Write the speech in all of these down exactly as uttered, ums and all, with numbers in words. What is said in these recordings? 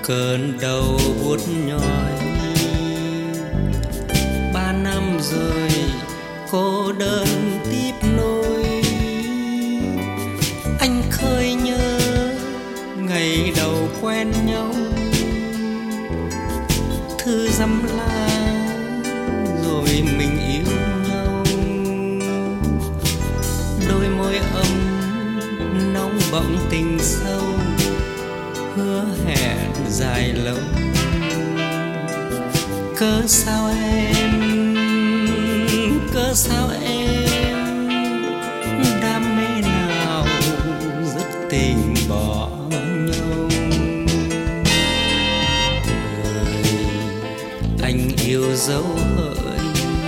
cơn đau buốt nhói. Ba năm rồi cô đơn tiếp nối. Anh khơi nhớ ngày đầu quen nhau, thư dăm la rồi mình yêu nhau. Đôi môi ấm nóng bỏng tình sâu, hứa hẹn dài lâu. Cớ sao em, cớ sao em, đam mê nào rất tình bỏ nhau. Người anh yêu dấu hỡi,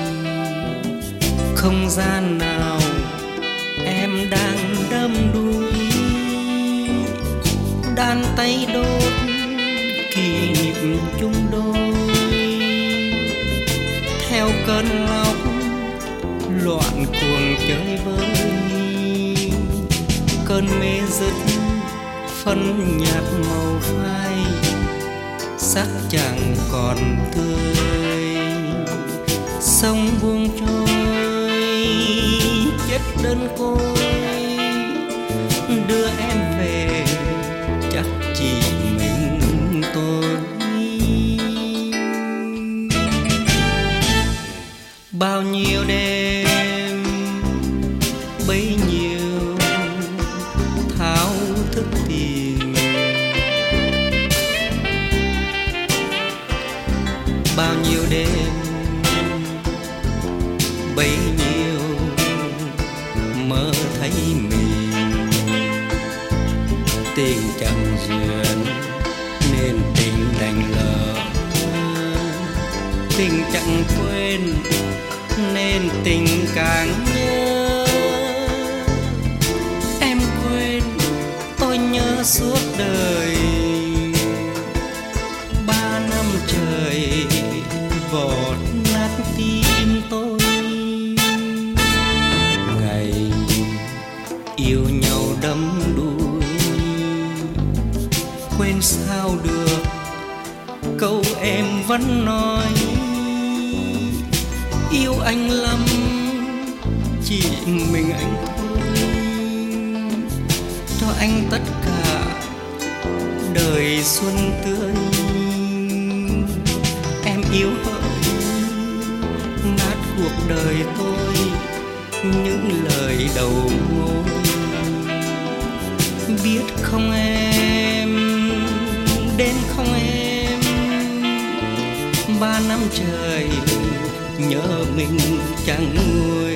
không gian nào em đang đắm đuối. Đàn tay đốt kỷ niệm chung đôi, theo cơn lốc loạn cuồng chơi vơi. Cơn mê dứt phân nhạt màu phai, sắc chẳng còn tươi. Sông buông trôi chết đơn côi, đưa em về chắc chỉ mình tôi. Bao nhiêu đêm bấy nhiêu thao thức tìm, bao nhiêu đêm bấy nhiêu mơ thấy mình. Tình chẳng duyên nên tình đành lỡ, tình chẳng quên nên tình càng nhớ. Em quên tôi nhớ suốt đời, ba năm trời vọt nát tim tôi. Ngày yêu nhau đắm đuối, quên sao được câu em vẫn nói. Yêu anh lắm chỉ mình anh thôi, cho anh tất cả đời xuân tươi. Em yêu hỡi nát cuộc đời tôi những lời đầu môi. Biết không em, đến không em, ba năm trời nhớ mình chẳng nguôi.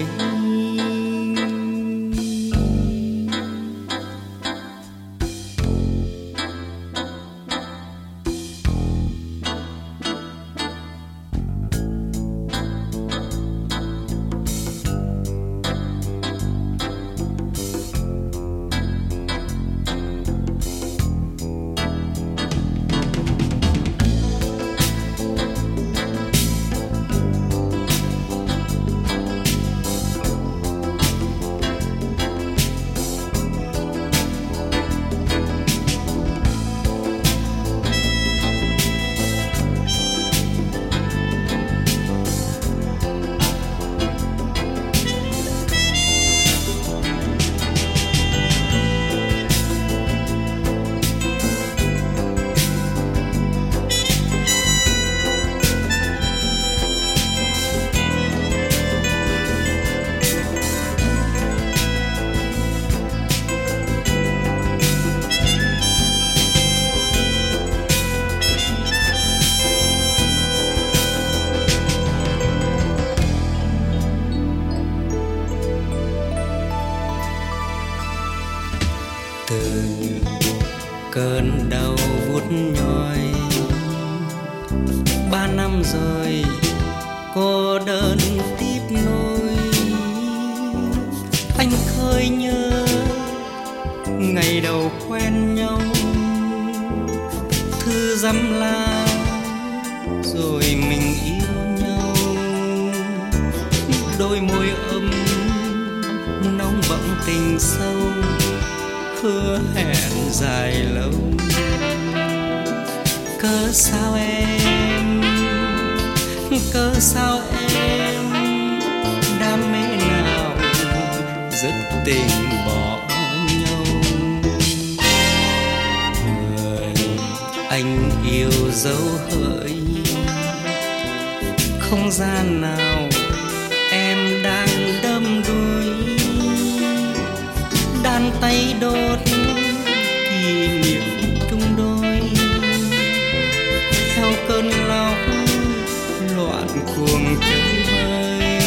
Từ cơn đau buốt nhói, ba năm rồi cô đơn tiếp nối. Anh khơi nhớ ngày đầu quen nhau, thư dăm la rồi mình yêu nhau. Đôi môi ấm nóng bỏng tình sâu, hứa hẹn dài lâu. Cớ sao em, cớ sao em đam mê nào dứt tình bỏ nhau. Người anh yêu dấu hỡi, không gian nào em đang đâm đuôi, đan tay đốt kỷ niệm chung đôi. Theo cơn lốc loạn cuồng chơi vơi,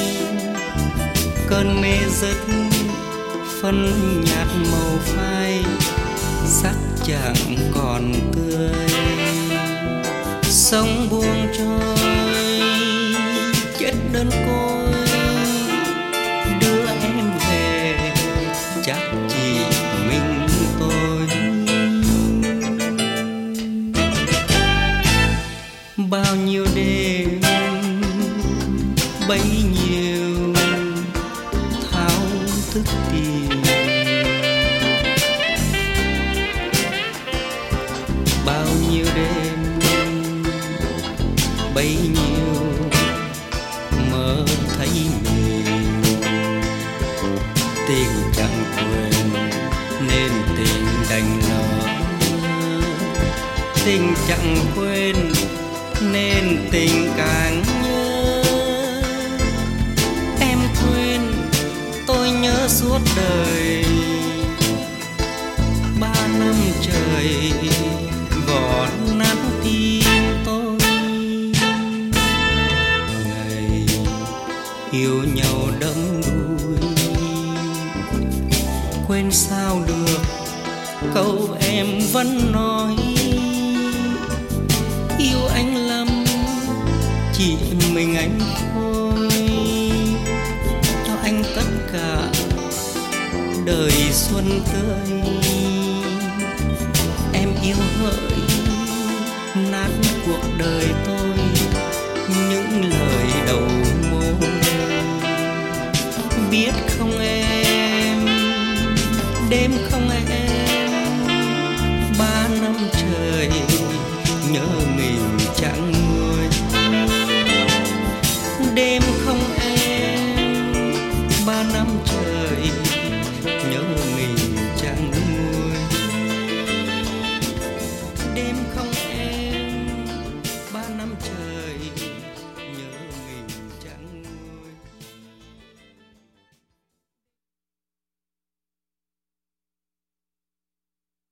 cơn mê dứt phân nhạt màu phai, sắc chẳng còn tươi. Sông buông trôi chết đơn côi, đưa em về chắc chỉ mình tôi. Bao nhiêu đêm bấy nhiêu thao thức tìm, bao nhiêu đêm bấy nhiêu mơ thấy mình. Tình chẳng quên nên tình đành lỡ, tình chẳng quên nên tình càng nhớ. Em quên tôi nhớ suốt đời, ba năm trời gõ nát tim tôi. Ngày yêu nhau đắm đuối, quên sao được câu em vẫn nói. Yêu anh lắm chỉ mình anh thôi, cho anh tất cả đời xuân tươi. Em yêu hỡi nát cuộc đời tôi, những lời đầu môi. Biết không em, đêm không em, ba năm trời nhớ mình chẳng nguôi.